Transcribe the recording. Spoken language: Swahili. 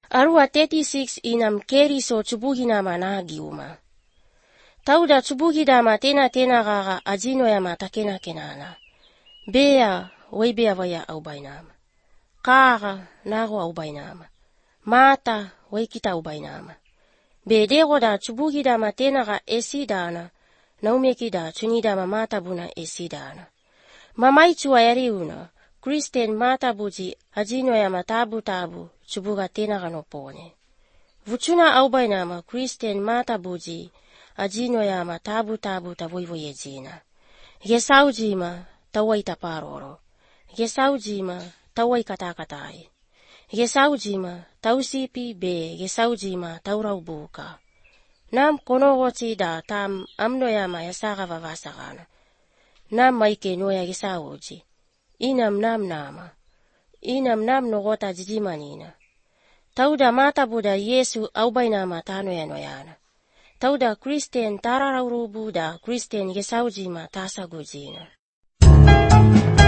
Arua 36 inam keriso chubuginama nagiuma. Tauda chubugidama tena gaga ajinoyama takena kenana. Bea waibea vaya aubainama. Kaga nago aubainama. Mata waikita aubainama. Be dego da chubugidama tena ga esidana. Naumekida chunidama mata buna esidana. Mamaichua yariuna. Kristen mata buji ajinoyama tabu chubuga tena ganopone. Vuchuna aubainama Kristen mata buji ajinoyama tabu tavoivoyejina. Gesaujima tawai taparoro. Gesaujima tawai katakatai. Gesaujima tausipi be gesaujima tauraubuka. Nam konogoti da tam amnoyama yasaga vavasagana. Nam maike noya gesauji. Inam nam nogota jijimanina. Tauda mata buda Yesu aubainama tano yanoyana. Tauda Kristen tararaurubu da Kristen gesaujima tasagujina.